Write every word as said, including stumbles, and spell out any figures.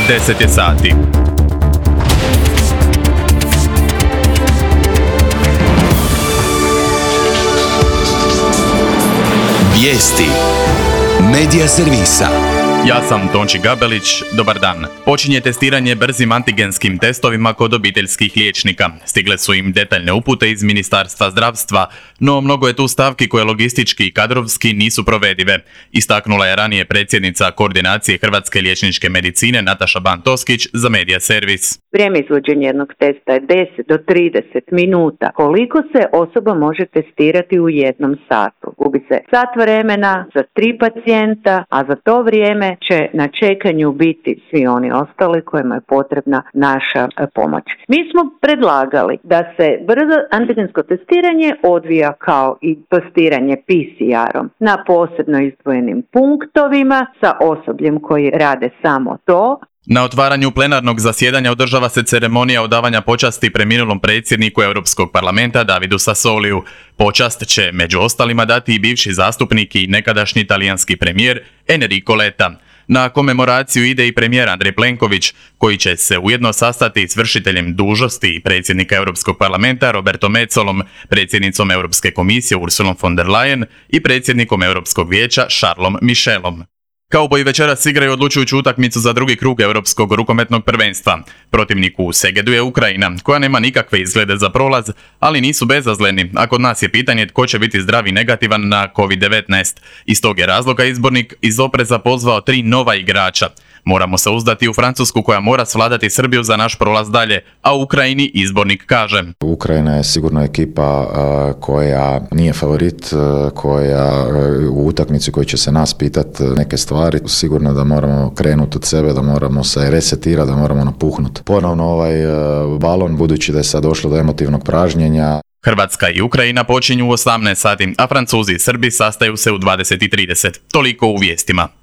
deset je sati. Vijesti Medija servisa. Ja sam Tonči Gabelić, dobar dan. Počinje testiranje brzim antigenskim testovima kod obiteljskih liječnika. Stigle su im detaljne upute iz Ministarstva zdravstva, no mnogo je tu stavki koje logistički i kadrovski nisu provedive. Istaknula je ranije predsjednica Koordinacije Hrvatske liječničke medicine Nataša Ban-Toskić za Medija servis. Vrijeme izvođenja jednog testa je deset do trideset minuta. Koliko se osoba može testirati u jednom satu? Gubi se sat vremena za tri pacijenta, a za to vrijeme će na čekanju biti svi oni ostali kojima je potrebna naša pomoć. Mi smo predlagali da se brzo antigensko testiranje odvija kao i testiranje P C R-om na posebno izdvojenim punktovima sa osobljem koji rade samo to. Na otvaranju plenarnog zasjedanja održava se ceremonija odavanja počasti preminulom predsjedniku Europskog parlamenta Davidu Sassoliju. Počast će među ostalima dati i bivši zastupnik i nekadašnji talijanski premijer Enrico Letta. Na komemoraciju ide i premijer Andrej Plenković, koji će se ujedno sastati s vršiteljem dužnosti predsjednika Europskog parlamenta Robertom Metsolom, predsjednicom Europske komisije Ursulom von der Leyen i predsjednikom Europskog vijeća Charlesom Michelom. Kauboji večeras igraju odlučujuću utakmicu za drugi krug Europskog rukometnog prvenstva. Protivnik u Segedu je Ukrajina, koja nema nikakve izglede za prolaz, ali nisu bezazleni, a kod nas je pitanje tko će biti zdrav i negativan na kovid devetnaest. Iz tog je razloga izbornik iz opreza pozvao tri nova igrača. Moramo se uzdati u Francusku koja mora svladati Srbiju za naš prolaz dalje, a u Ukrajini izbornik kaže: Ukrajina je sigurno ekipa uh, koja nije favorit, uh, koja uh, u utakmici koji će se nas pitati neke stvari. Sigurno da moramo krenuti od sebe, da moramo se resetirati, da moramo napuhnuti ponovno ovaj uh, balon, budući da je sad došlo do emotivnog pražnjenja. Hrvatska i Ukrajina počinju u osamnaest sati, a Francuzi i Srbi sastaju se u dvadeset i trideset. Toliko u vijestima.